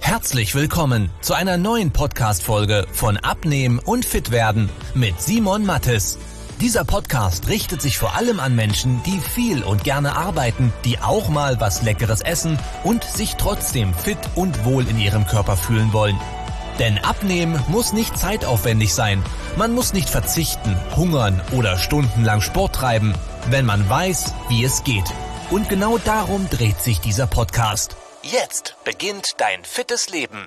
Herzlich willkommen zu einer neuen Podcast-Folge von Abnehmen und Fitwerden mit Simon Mattes. Dieser Podcast richtet sich vor allem an Menschen, die viel und gerne arbeiten, die auch mal was Leckeres essen und sich trotzdem fit und wohl in ihrem Körper fühlen wollen. Denn Abnehmen muss nicht zeitaufwendig sein. Man muss nicht verzichten, hungern oder stundenlang Sport treiben, wenn man weiß, wie es geht. Und genau darum dreht sich dieser Podcast. Jetzt beginnt dein fittes Leben.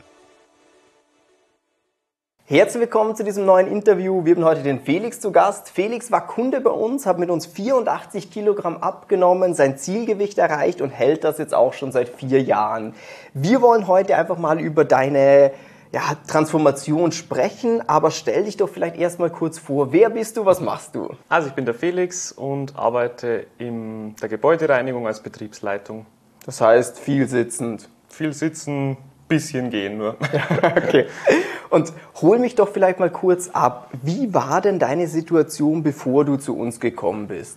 Herzlich willkommen zu diesem neuen Interview. Wir haben heute den Felix zu Gast. Felix war Kunde bei uns, hat mit uns 84 Kilogramm abgenommen, sein Zielgewicht erreicht und hält das jetzt auch schon seit 4 Jahren. Wir wollen heute einfach mal über deine Transformation sprechen, aber stell dich doch vielleicht erstmal kurz vor. Wer bist du, was machst du? Also ich bin der Felix und arbeite in der Gebäudereinigung als Betriebsleitung. Das heißt, viel sitzend. Viel sitzen, bisschen gehen nur. Okay. Und hol mich doch vielleicht mal kurz ab. Wie war denn deine Situation, bevor du zu uns gekommen bist?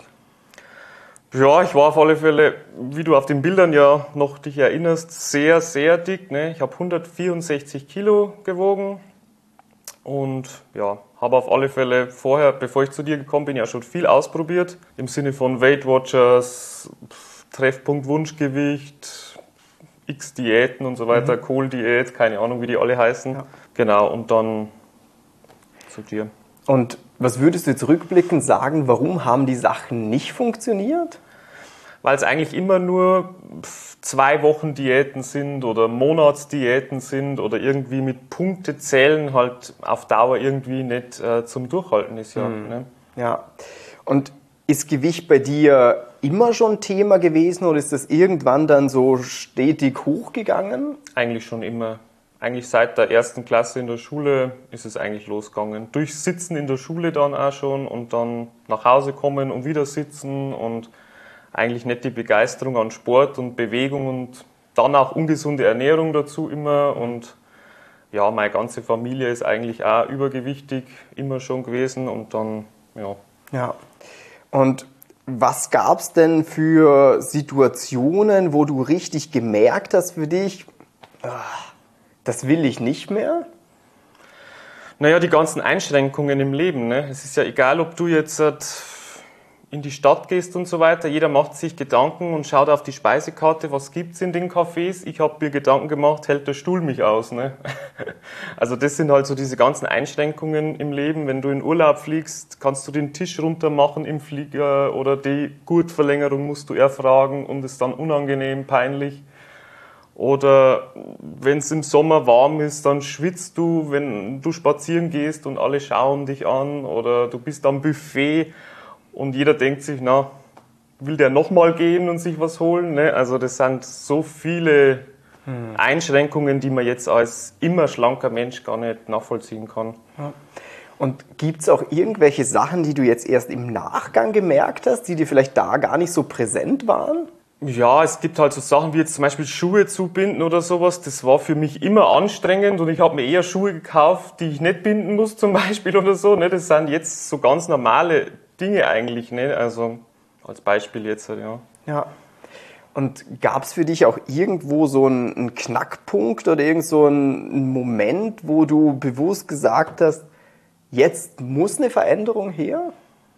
Ja, ich war auf alle Fälle, wie du auf den Bildern ja noch dich erinnerst, sehr, sehr dick. Ne? Ich habe 164 Kilo gewogen und ja, habe auf alle Fälle vorher, bevor ich zu dir gekommen bin, ja schon viel ausprobiert. Im Sinne von Weight Watchers, Treffpunkt Wunschgewicht, X-Diäten und so weiter, Kohldiät, keine Ahnung, wie die alle heißen. Ja. Genau, und dann zu dir. Und was würdest du zurückblickend sagen, warum haben die Sachen nicht funktioniert? Weil es eigentlich immer nur 2 Wochen Diäten sind oder Monatsdiäten sind oder irgendwie mit Punktezählen halt auf Dauer irgendwie nicht zum Durchhalten ist. Ja, ne? Ja. Und ist Gewicht bei dir immer schon Thema gewesen oder ist das irgendwann dann so stetig hochgegangen? Eigentlich schon immer. Eigentlich seit der 1. Klasse in der Schule ist es eigentlich losgegangen. Durch Sitzen in der Schule dann auch schon und dann nach Hause kommen und wieder sitzen und eigentlich nicht die Begeisterung an Sport und Bewegung und dann auch ungesunde Ernährung dazu immer. Und ja, meine ganze Familie ist eigentlich auch übergewichtig immer schon gewesen und dann, ja. Ja. Und was gab es denn für Situationen, wo du richtig gemerkt hast für dich, das will ich nicht mehr? Naja, die ganzen Einschränkungen im Leben. Ne? Es ist ja egal, ob du jetzt in die Stadt gehst und so weiter. Jeder macht sich Gedanken und schaut auf die Speisekarte, was gibt's in den Cafés. Ich habe mir Gedanken gemacht, hält der Stuhl mich aus? Ne? Also das sind halt so diese ganzen Einschränkungen im Leben. Wenn du in Urlaub fliegst, kannst du den Tisch runter machen im Flieger oder die Gurtverlängerung musst du erfragen und ist dann unangenehm, peinlich. Oder wenn es im Sommer warm ist, dann schwitzt du, wenn du spazieren gehst und alle schauen dich an. Oder du bist am Buffet und jeder denkt sich, na, will der nochmal gehen und sich was holen? Ne? Also das sind so viele Einschränkungen, die man jetzt als immer schlanker Mensch gar nicht nachvollziehen kann. Ja. Und gibt es auch irgendwelche Sachen, die du jetzt erst im Nachgang gemerkt hast, die dir vielleicht da gar nicht so präsent waren? Ja, es gibt halt so Sachen wie jetzt zum Beispiel Schuhe zubinden oder sowas. Das war für mich immer anstrengend und ich habe mir eher Schuhe gekauft, die ich nicht binden muss zum Beispiel oder so. Ne? Das sind jetzt so ganz normale Dinge eigentlich. Ne? Also als Beispiel jetzt, ja. Ja. Und gab es für dich auch irgendwo so einen Knackpunkt oder irgend so einen Moment, wo du bewusst gesagt hast, jetzt muss eine Veränderung her?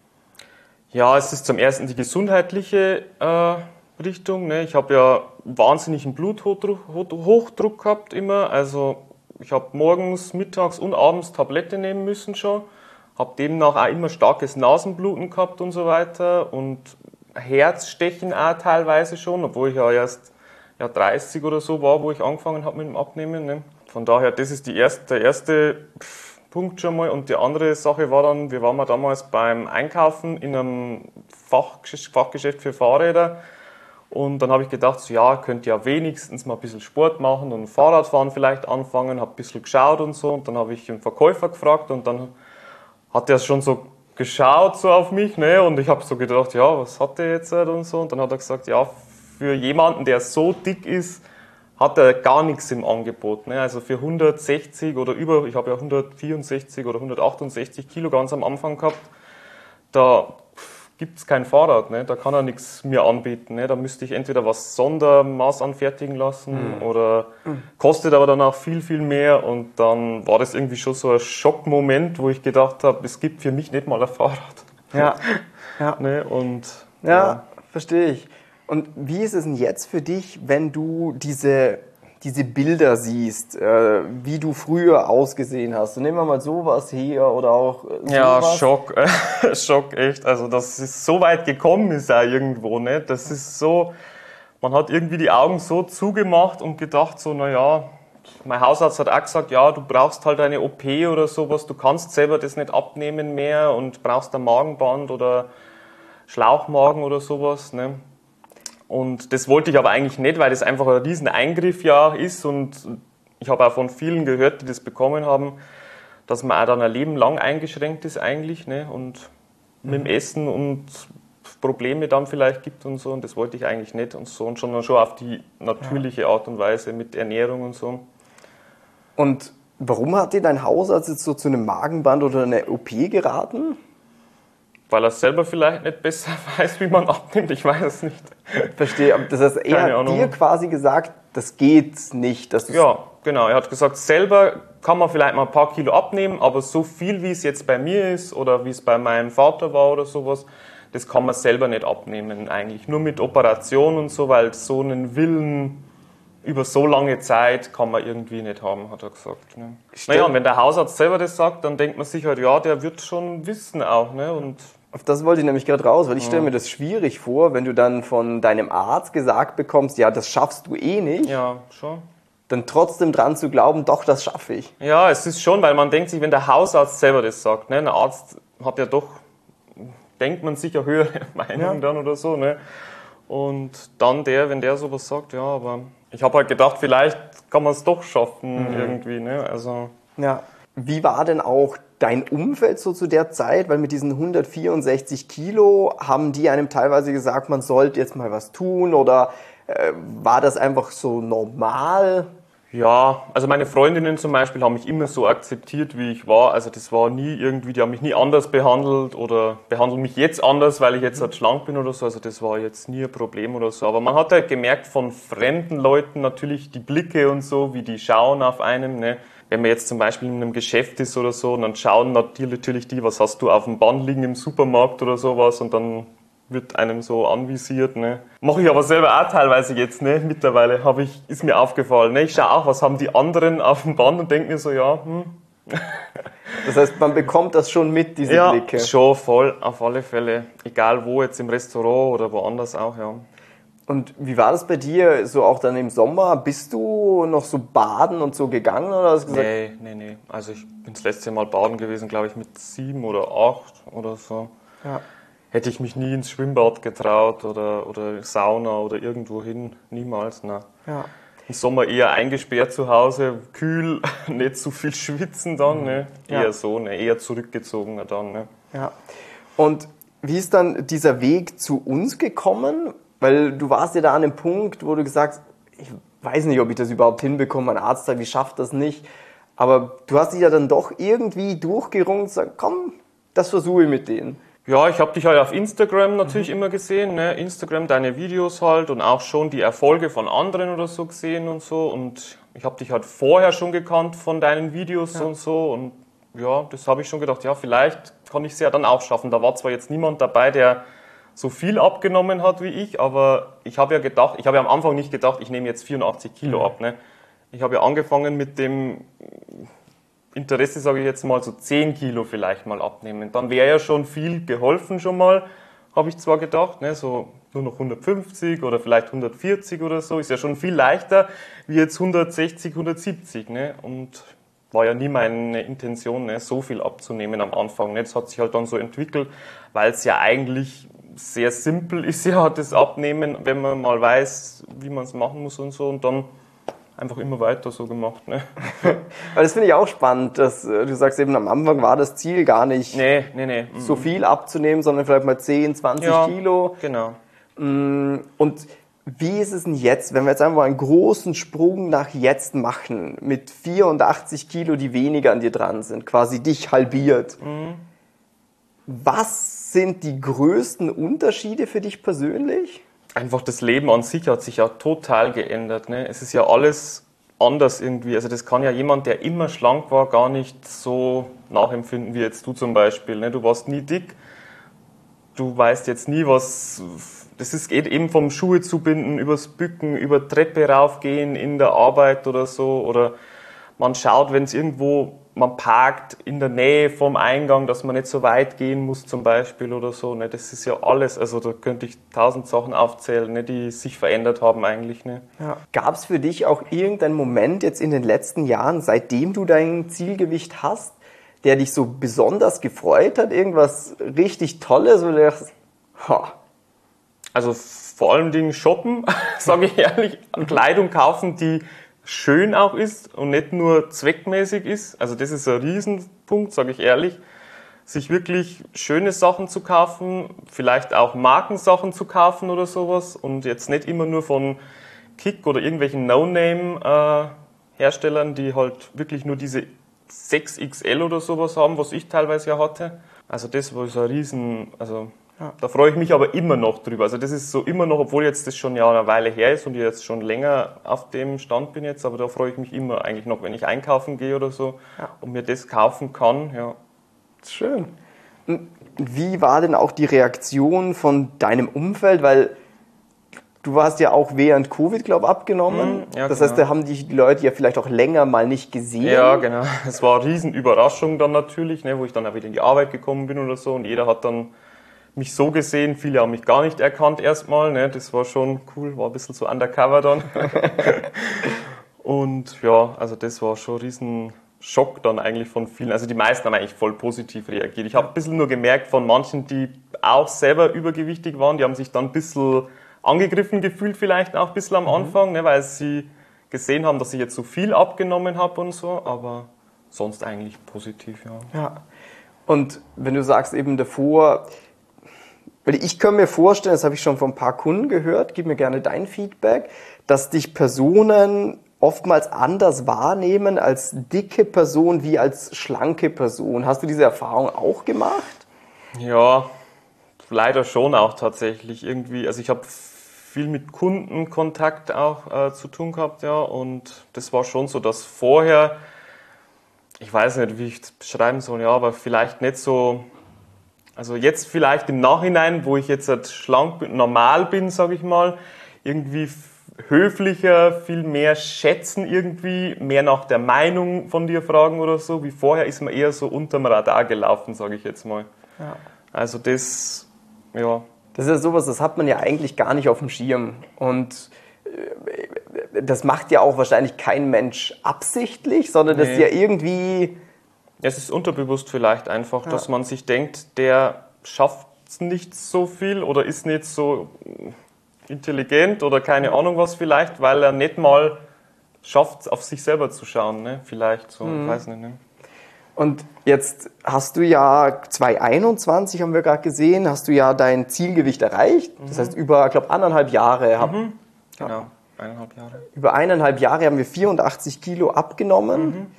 Ja, es ist zum ersten die gesundheitliche Richtung. Ne? Ich habe ja wahnsinnigen Bluthochdruck gehabt immer. Also ich habe morgens, mittags und abends Tablette nehmen müssen schon. Habe demnach auch immer starkes Nasenbluten gehabt und so weiter. Und Herzstechen auch teilweise schon, obwohl ich ja erst 30 oder so war, wo ich angefangen habe mit dem Abnehmen. Ne? Von daher, das ist der erste Punkt schon mal. Und die andere Sache war dann, wir waren mal damals beim Einkaufen in einem Fachgeschäft für Fahrräder. Und dann habe ich gedacht, so, ja, könnt ja wenigstens mal ein bisschen Sport machen und Fahrradfahren vielleicht anfangen, habe ein bisschen geschaut und so. Und dann habe ich den Verkäufer gefragt und dann hat er schon so geschaut so auf mich, ne? Und ich habe so gedacht, ja, was hat der jetzt und so. Und dann hat er gesagt, ja, für jemanden, der so dick ist, hat er gar nichts im Angebot. Ne? Also für 160 oder über, ich habe ja 164 oder 168 Kilo ganz am Anfang gehabt, da gibt es kein Fahrrad, ne? Da kann er nichts mir anbieten. Ne? Da müsste ich entweder was Sondermaß anfertigen lassen oder kostet aber dann auch viel, viel mehr. Und dann war das irgendwie schon so ein Schockmoment, wo ich gedacht habe, es gibt für mich nicht mal ein Fahrrad. Ja, ja. Ne? Und, ja, verstehe ich. Und wie ist es denn jetzt für dich, wenn du diese Bilder siehst, wie du früher ausgesehen hast? Und nehmen wir mal sowas her oder auch sowas. Ja, Schock, Schock, echt. Also, dass es so weit gekommen ist auch irgendwo, ne? Das ist so, man hat irgendwie die Augen so zugemacht und gedacht so, naja, mein Hausarzt hat auch gesagt, ja, du brauchst halt eine OP oder sowas, du kannst selber das nicht abnehmen mehr und brauchst ein Magenband oder Schlauchmagen oder sowas, ne? Und das wollte ich aber eigentlich nicht, weil das einfach ein riesen Eingriff ja ist und ich habe auch von vielen gehört, die das bekommen haben, dass man auch dann ein Leben lang eingeschränkt ist eigentlich, ne? Und mit dem Essen und Probleme dann vielleicht gibt und so und das wollte ich eigentlich nicht und so und schon auf die natürliche Art und Weise mit Ernährung und so. Und warum hat dir dein Hausarzt jetzt so zu einem Magenband oder einer OP geraten? Weil er selber vielleicht nicht besser weiß, wie man abnimmt, ich weiß es nicht. Verstehe, das heißt, er hat dir quasi gesagt, das geht nicht. Dass ja, genau, er hat gesagt, selber kann man vielleicht mal ein paar Kilo abnehmen, aber so viel, wie es jetzt bei mir ist oder wie es bei meinem Vater war oder sowas, das kann man selber nicht abnehmen eigentlich. Nur mit Operation und so, weil so einen Willen über so lange Zeit kann man irgendwie nicht haben, hat er gesagt. Ne? Naja, und wenn der Hausarzt selber das sagt, dann denkt man sich halt, ja, der wird schon wissen auch. Ne? Und auf das wollte ich nämlich gerade raus, weil ich stelle mir das schwierig vor, wenn du dann von deinem Arzt gesagt bekommst, ja, das schaffst du eh nicht. Ja, schon. Dann trotzdem dran zu glauben, doch, das schaffe ich. Ja, es ist schon, weil man denkt sich, wenn der Hausarzt selber das sagt, ne? Ein Arzt hat ja doch, denkt man sich, eine höhere Meinung dann oder so. Ne? Und dann wenn der sowas sagt, ja, aber ich habe halt gedacht, vielleicht kann man es doch schaffen irgendwie. Ne? Also. Ja. Wie war denn auch dein Umfeld so zu der Zeit? Weil mit diesen 164 Kilo haben die einem teilweise gesagt, man sollte jetzt mal was tun oder war das einfach so normal? Ja, also meine Freundinnen zum Beispiel haben mich immer so akzeptiert, wie ich war. Also das war nie irgendwie, die haben mich nie anders behandelt oder behandeln mich jetzt anders, weil ich jetzt halt schlank bin oder so. Also das war jetzt nie ein Problem oder so. Aber man hat halt gemerkt von fremden Leuten natürlich die Blicke und so, wie die schauen auf einen. Ne? Wenn man jetzt zum Beispiel in einem Geschäft ist oder so, dann schauen natürlich die, was hast du auf dem Band liegen im Supermarkt oder sowas und dann wird einem so anvisiert, ne. Mache ich aber selber auch teilweise jetzt, ne. Mittlerweile ist mir aufgefallen, ne. Ich schaue auch, was haben die anderen auf dem Band und denke mir so, ja, Das heißt, man bekommt das schon mit, diese Blicke? Ja, schon voll, auf alle Fälle. Egal wo, jetzt im Restaurant oder woanders auch, ja. Und wie war das bei dir, so auch dann im Sommer? Bist du noch so baden und so gegangen? Oder hast du gesagt? Nee. Also ich bin das letzte Mal baden gewesen, glaube ich, mit 7 oder 8 oder so. Ja. Hätte ich mich nie ins Schwimmbad getraut oder Sauna oder irgendwo hin, niemals, ne. Ja. Im Sommer eher eingesperrt zu Hause, kühl, nicht zu viel schwitzen dann, ne. Eher so, ne, eher zurückgezogener dann, ne. Ja. Und wie ist dann dieser Weg zu uns gekommen? Weil du warst ja da an einem Punkt, wo du gesagt hast, ich weiß nicht, ob ich das überhaupt hinbekomme, mein Arzt sagt, ich schaffe das nicht. Aber du hast dich ja dann doch irgendwie durchgerungen und gesagt, komm, das versuche ich mit denen. Ja, ich habe dich halt auf Instagram natürlich immer gesehen, ne? Instagram, deine Videos halt und auch schon die Erfolge von anderen oder so gesehen und so. Und ich habe dich halt vorher schon gekannt von deinen Videos und so. Und ja, das habe ich schon gedacht, ja, vielleicht kann ich es ja dann auch schaffen. Da war zwar jetzt niemand dabei, der so viel abgenommen hat wie ich, aber ich habe ja am Anfang nicht gedacht, ich nehme jetzt 84 Kilo ab. Ne? Ich habe ja angefangen mit dem Interesse, sage ich jetzt mal, so 10 Kilo vielleicht mal abnehmen. Dann wäre ja schon viel geholfen schon mal, habe ich zwar gedacht, ne? So nur noch 150 oder vielleicht 140 oder so, ist ja schon viel leichter wie jetzt 160, 170. Ne? Und war ja nie meine Intention, ne? So viel abzunehmen am Anfang. Ne? Das hat sich halt dann so entwickelt, weil es ja eigentlich sehr simpel ist, ja, das Abnehmen, wenn man mal weiß, wie man es machen muss und so und dann einfach immer weiter so gemacht. Ne? Weil das finde ich auch spannend, dass du sagst eben, am Anfang war das Ziel gar nicht nee. so viel abzunehmen, sondern vielleicht mal 10, 20 Kilo. Genau. Und wie ist es denn jetzt, wenn wir jetzt einfach einen großen Sprung nach jetzt machen, mit 84 Kilo, die weniger an dir dran sind, quasi dich halbiert. Was sind die größten Unterschiede für dich persönlich? Einfach das Leben an sich hat sich ja total geändert. Ne? Es ist ja alles anders irgendwie. Also das kann ja jemand, der immer schlank war, gar nicht so nachempfinden wie jetzt du zum Beispiel. Ne? Du warst nie dick, du weißt jetzt nie, was... geht eben vom Schuhe zubinden, übers Bücken, über Treppe raufgehen in der Arbeit oder so. Oder man schaut, wenn es irgendwo, man parkt in der Nähe vom Eingang, dass man nicht so weit gehen muss zum Beispiel oder so. Ne? Das ist ja alles, also da könnte ich 1000 Sachen aufzählen, ne, die sich verändert haben eigentlich. Ne? Ja. Gab es für dich auch irgendeinen Moment jetzt in den letzten Jahren, seitdem du dein Zielgewicht hast, der dich so besonders gefreut hat? Irgendwas richtig Tolles, wo du dachtest, ha. Also vor allen Dingen shoppen, sage ich ehrlich, Kleidung kaufen, die schön auch ist und nicht nur zweckmäßig ist. Also das ist ein Riesenpunkt, sage ich ehrlich. Sich wirklich schöne Sachen zu kaufen, vielleicht auch Markensachen zu kaufen oder sowas und jetzt nicht immer nur von Kick oder irgendwelchen No-Name-Herstellern, die halt wirklich nur diese 6XL oder sowas haben, was ich teilweise ja hatte. Also das war so ein Riesen... Ja. Da freue ich mich aber immer noch drüber. Also das ist so immer noch, obwohl jetzt das schon ja eine Weile her ist und ich jetzt schon länger auf dem Stand bin jetzt, aber da freue ich mich immer eigentlich noch, wenn ich einkaufen gehe oder so und mir das kaufen kann. Ja. Schön. Wie war denn auch die Reaktion von deinem Umfeld? Weil du warst ja auch während Covid, glaube ich, abgenommen. Ja, das heißt, da haben die Leute ja vielleicht auch länger mal nicht gesehen. Ja, genau. Es war eine Riesenüberraschung dann natürlich, ne, wo ich dann auch wieder in die Arbeit gekommen bin oder so und jeder hat dann mich so gesehen, viele haben mich gar nicht erkannt erstmal, ne? Das war schon cool, war ein bisschen so undercover dann. Und ja, also das war schon ein riesen Schock dann eigentlich von vielen. Also die meisten haben eigentlich voll positiv reagiert. Ich habe ein bisschen nur gemerkt von manchen, die auch selber übergewichtig waren, die haben sich dann ein bisschen angegriffen gefühlt vielleicht auch ein bisschen am Anfang, ne? Weil sie gesehen haben, dass ich jetzt so viel abgenommen habe und so, aber sonst eigentlich positiv, ja. Ja. Und wenn du sagst eben davor... Weil ich kann mir vorstellen, das habe ich schon von ein paar Kunden gehört, gib mir gerne dein Feedback, dass dich Personen oftmals anders wahrnehmen als dicke Person wie als schlanke Person. Hast du diese Erfahrung auch gemacht? Ja, leider schon auch tatsächlich irgendwie. Also ich habe viel mit Kundenkontakt auch zu tun gehabt, ja, und das war schon so, dass vorher, ich weiß nicht, wie ich das beschreiben soll, ja, aber vielleicht nicht so... Also jetzt vielleicht im Nachhinein, wo ich jetzt halt schlank bin, normal bin, sage ich mal, irgendwie höflicher, viel mehr schätzen irgendwie, mehr nach der Meinung von dir fragen oder so. Wie vorher ist man eher so unterm Radar gelaufen, sage ich jetzt mal. Ja. Also das, ja. Das ist ja sowas, das hat man ja eigentlich gar nicht auf dem Schirm. Und das macht ja auch wahrscheinlich kein Mensch absichtlich, sondern das ist ja irgendwie... Es ist unterbewusst vielleicht einfach, dass man sich denkt, der schafft nicht so viel oder ist nicht so intelligent oder keine Ahnung was vielleicht, weil er nicht mal schafft, auf sich selber zu schauen, ne? Vielleicht so, ich weiß nicht. Ne? Und jetzt hast du ja 2021, haben wir gerade gesehen, hast du ja dein Zielgewicht erreicht. Das heißt, über, ich glaube, 1,5 Jahre. Genau, 1,5 Jahre. Über 1,5 Jahre haben wir 84 Kilo abgenommen.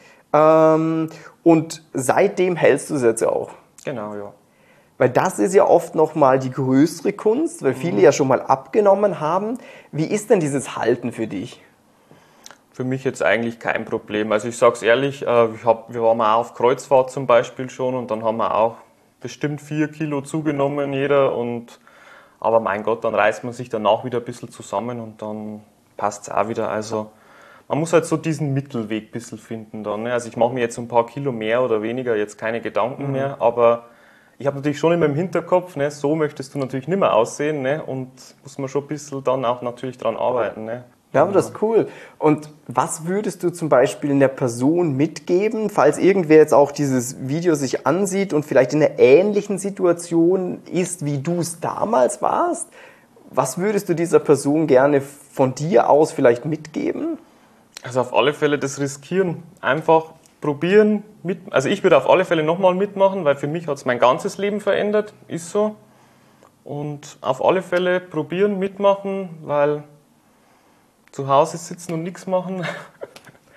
Und seitdem hältst du es jetzt auch. Genau, ja. Weil das ist ja oft nochmal die größere Kunst, weil viele ja schon mal abgenommen haben. Wie ist denn dieses Halten für dich? Für mich jetzt eigentlich kein Problem. Also ich sag's ehrlich, wir waren auch auf Kreuzfahrt zum Beispiel schon und dann haben wir auch bestimmt 4 Kilo zugenommen jeder. Aber mein Gott, dann reißt man sich danach wieder ein bisschen zusammen und dann passt's auch wieder. Also man muss halt so diesen Mittelweg ein bisschen finden dann. Ne? Also ich mache mir jetzt ein paar Kilo mehr oder weniger jetzt keine Gedanken mehr, aber ich habe natürlich schon immer im Hinterkopf, ne, so möchtest du natürlich nicht mehr aussehen, ne, und muss man schon ein bisschen dann auch natürlich dran arbeiten. Ne. Ja, aber das ist cool. Und was würdest du zum Beispiel in der Person mitgeben, falls irgendwer jetzt auch dieses Video sich ansieht und vielleicht in einer ähnlichen Situation ist, wie du es damals warst? Was würdest du dieser Person gerne von dir aus vielleicht mitgeben? Also auf alle Fälle das riskieren, einfach probieren. Also ich würde auf alle Fälle nochmal mitmachen, weil für mich hat es mein ganzes Leben verändert, ist so. Und auf alle Fälle probieren, mitmachen, weil zu Hause sitzen und nichts machen,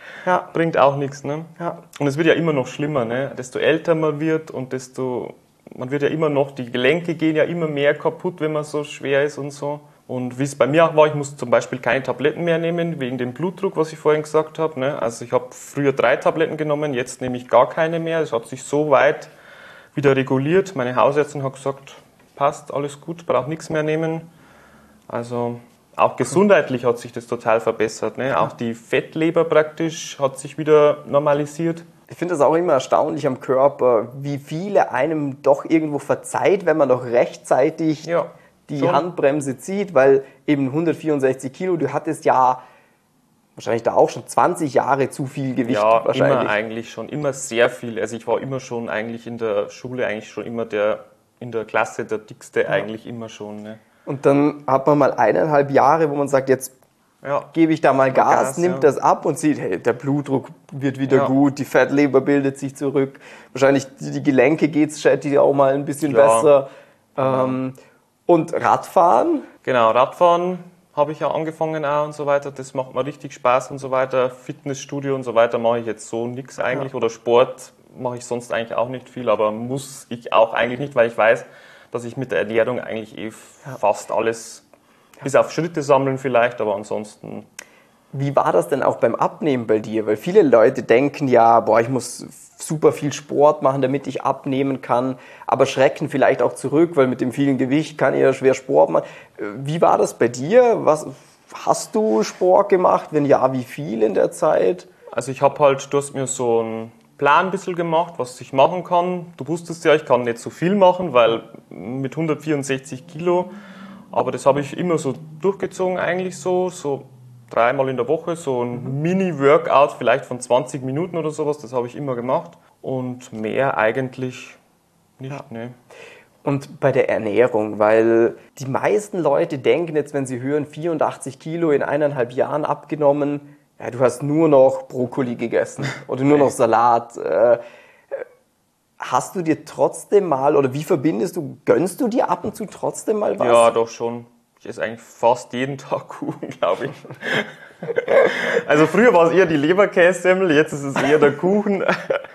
bringt auch nichts. Ne? Ja. Und es wird ja immer noch schlimmer, ne? Desto älter man wird und desto man wird ja immer noch, die Gelenke gehen ja immer mehr kaputt, wenn man so schwer ist und so. Und wie es bei mir auch war, ich muss zum Beispiel keine Tabletten mehr nehmen, wegen dem Blutdruck, was ich vorhin gesagt habe. Ne? Also ich habe früher 3 Tabletten genommen, jetzt nehme ich gar keine mehr. Es hat sich so weit wieder reguliert. Meine Hausärztin hat gesagt, passt, alles gut, braucht nichts mehr nehmen. Also auch gesundheitlich hat sich das total verbessert. Ne? Auch die Fettleber praktisch hat sich wieder normalisiert. Ich finde das auch immer erstaunlich am Körper, wie viele einem doch irgendwo verzeiht, wenn man noch rechtzeitig die Handbremse zieht, weil eben 164 Kilo, du hattest ja wahrscheinlich da auch schon 20 Jahre zu viel Gewicht. Ja, wahrscheinlich. Immer eigentlich schon, immer sehr viel. Also ich war immer schon eigentlich in der Schule eigentlich schon immer in der Klasse der Dickste eigentlich immer schon. Ne? Und dann hat man mal 1,5 Jahre, wo man sagt, jetzt gebe ich da mal Gas, nimmt das ab und sieht, hey, der Blutdruck wird wieder gut, die Fettleber bildet sich zurück, wahrscheinlich die Gelenke geht's die auch mal ein bisschen besser. Und Radfahren? Genau, Radfahren habe ich ja angefangen auch und so weiter, das macht mir richtig Spaß und so weiter. Fitnessstudio und so weiter mache ich jetzt so nichts eigentlich oder Sport mache ich sonst eigentlich auch nicht viel, aber muss ich auch eigentlich nicht, weil ich weiß, dass ich mit der Ernährung eigentlich fast alles, bis auf Schritte sammeln vielleicht, aber ansonsten. Wie war das denn auch beim Abnehmen bei dir? Weil viele Leute denken ja, ich muss super viel Sport machen, damit ich abnehmen kann, aber schrecken vielleicht auch zurück, weil mit dem vielen Gewicht kann ich ja schwer Sport machen. Wie war das bei dir? Hast du Sport gemacht? Wenn ja, wie viel in der Zeit? Also du hast mir so einen Plan ein bisschen gemacht, was ich machen kann. Du wusstest ja, ich kann nicht so viel machen, weil mit 164 Kilo, aber das habe ich immer so durchgezogen eigentlich so 3-mal in der Woche, so ein Mini-Workout vielleicht von 20 Minuten oder sowas, das habe ich immer gemacht und mehr eigentlich nicht. Ne. Und bei der Ernährung, weil die meisten Leute denken jetzt, wenn sie hören, 84 Kilo in 1,5 Jahren abgenommen, ja, du hast nur noch Brokkoli gegessen oder nur noch Salat. Hast du dir trotzdem mal, oder wie gönnst du dir ab und zu trotzdem mal was? Ja, doch schon. Ich esse eigentlich fast jeden Tag Kuchen, glaube ich. Also früher war es eher die Leberkässemmel, jetzt ist es eher der Kuchen.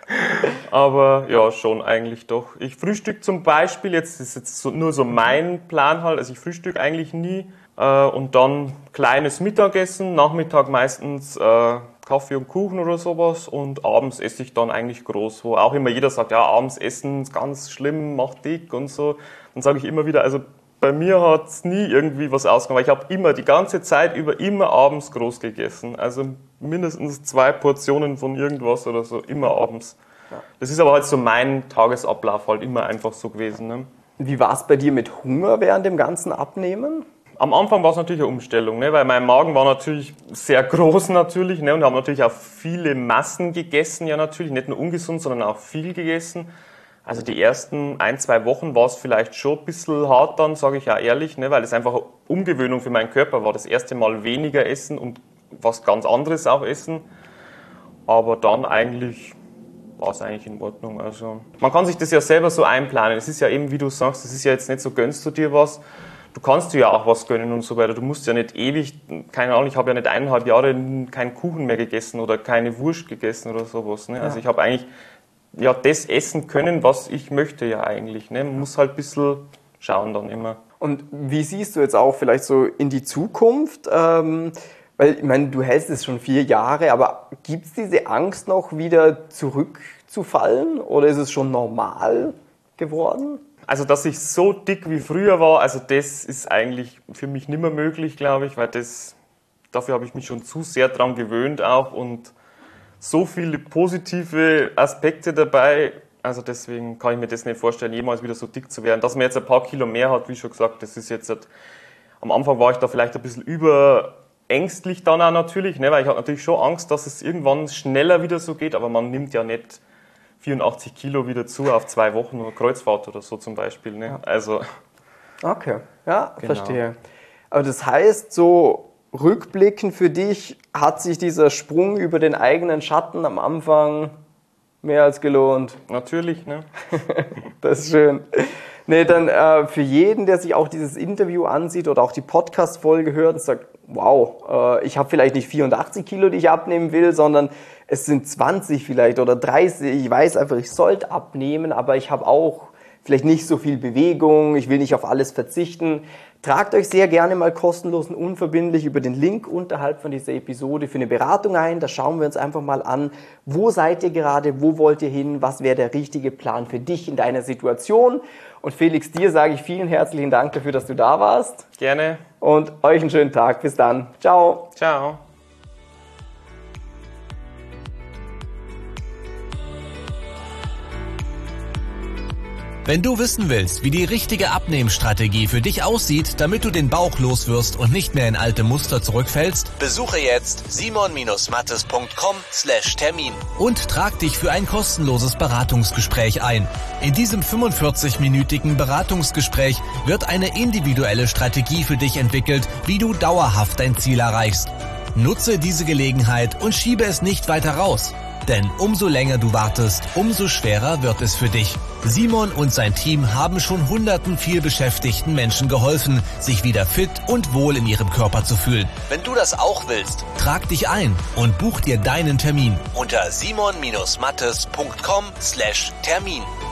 Aber ja, schon eigentlich doch. Ich frühstücke zum Beispiel, jetzt ist nur so mein Plan halt, also ich frühstücke eigentlich nie. Und dann kleines Mittagessen, Nachmittag meistens Kaffee und Kuchen oder sowas und abends esse ich dann eigentlich groß, wo auch immer jeder sagt, ja, abends essen ist ganz schlimm, macht dick und so. Dann sage ich immer wieder, also bei mir hat es nie irgendwie was ausgemacht, weil ich habe immer die ganze Zeit über immer abends groß gegessen. Also mindestens 2 Portionen von irgendwas oder so, immer abends. Ja. Das ist aber halt so mein Tagesablauf halt immer einfach so gewesen. Ne? Wie war es bei dir mit Hunger während dem ganzen Abnehmen? Am Anfang war es natürlich eine Umstellung, ne? Weil mein Magen war natürlich sehr groß natürlich, ne? Und habe natürlich auch viele Massen gegessen, ja natürlich, nicht nur ungesund, sondern auch viel gegessen. Also die ersten 1-2 Wochen war es vielleicht schon ein bisschen hart dann, sage ich auch ehrlich, ne? Weil es einfach eine Umgewöhnung für meinen Körper war. Das erste Mal weniger essen und was ganz anderes auch essen. Aber dann war es eigentlich in Ordnung. Also man kann sich das ja selber so einplanen. Es ist ja eben, wie du sagst, es ist ja jetzt nicht so, gönnst du dir was. Du kannst dir ja auch was gönnen und so weiter. Du musst ja nicht ewig, keine Ahnung, ich habe ja nicht 1,5 Jahre keinen Kuchen mehr gegessen oder keine Wurst gegessen oder sowas. Ne? Also ich habe eigentlich das essen können, was ich möchte ja eigentlich. Ne? Man muss halt ein bisschen schauen dann immer. Und wie siehst du jetzt auch vielleicht so in die Zukunft? Weil ich meine, du hältst es schon 4 Jahre, aber gibt es diese Angst noch wieder zurückzufallen oder ist es schon normal geworden? Also, dass ich so dick wie früher war, also das ist eigentlich für mich nicht mehr möglich, glaube ich, weil dafür habe ich mich schon zu sehr dran gewöhnt auch und so viele positive Aspekte dabei, also deswegen kann ich mir das nicht vorstellen, jemals wieder so dick zu werden. Dass man jetzt ein paar Kilo mehr hat, wie schon gesagt, das ist jetzt, am Anfang war ich da vielleicht ein bisschen überängstlich dann auch natürlich, ne, weil ich hatte natürlich schon Angst, dass es irgendwann schneller wieder so geht, aber man nimmt ja nicht 84 Kilo wieder zu auf 2 Wochen oder Kreuzfahrt oder so zum Beispiel. Ne? Ja. Also, okay, ja, genau. Verstehe. Aber das heißt, so rückblickend für dich hat sich dieser Sprung über den eigenen Schatten am Anfang mehr als gelohnt. Natürlich, ne? Das ist schön. Nee, dann für jeden, der sich auch dieses Interview ansieht oder auch die Podcast-Folge hört und sagt, wow, ich habe vielleicht nicht 84 Kilo, die ich abnehmen will, sondern es sind 20 vielleicht oder 30. Ich weiß einfach, ich sollte abnehmen, aber ich habe auch vielleicht nicht so viel Bewegung, ich will nicht auf alles verzichten. Tragt euch sehr gerne mal kostenlos und unverbindlich über den Link unterhalb von dieser Episode für eine Beratung ein. Da schauen wir uns einfach mal an, wo seid ihr gerade, wo wollt ihr hin, was wäre der richtige Plan für dich in deiner Situation. Und Felix, dir sage ich vielen herzlichen Dank dafür, dass du da warst. Gerne. Und euch einen schönen Tag. Bis dann. Ciao. Ciao. Wenn du wissen willst, wie die richtige Abnehmstrategie für dich aussieht, damit du den Bauch loswirst und nicht mehr in alte Muster zurückfällst, besuche jetzt simon-mattes.com/Termin und trag dich für ein kostenloses Beratungsgespräch ein. In diesem 45-minütigen Beratungsgespräch wird eine individuelle Strategie für dich entwickelt, wie du dauerhaft dein Ziel erreichst. Nutze diese Gelegenheit und schiebe es nicht weiter raus. Denn umso länger du wartest, umso schwerer wird es für dich. Simon und sein Team haben schon hunderten vielbeschäftigten Menschen geholfen, sich wieder fit und wohl in ihrem Körper zu fühlen. Wenn du das auch willst, trag dich ein und buch dir deinen Termin unter simon-mattes.com/Termin.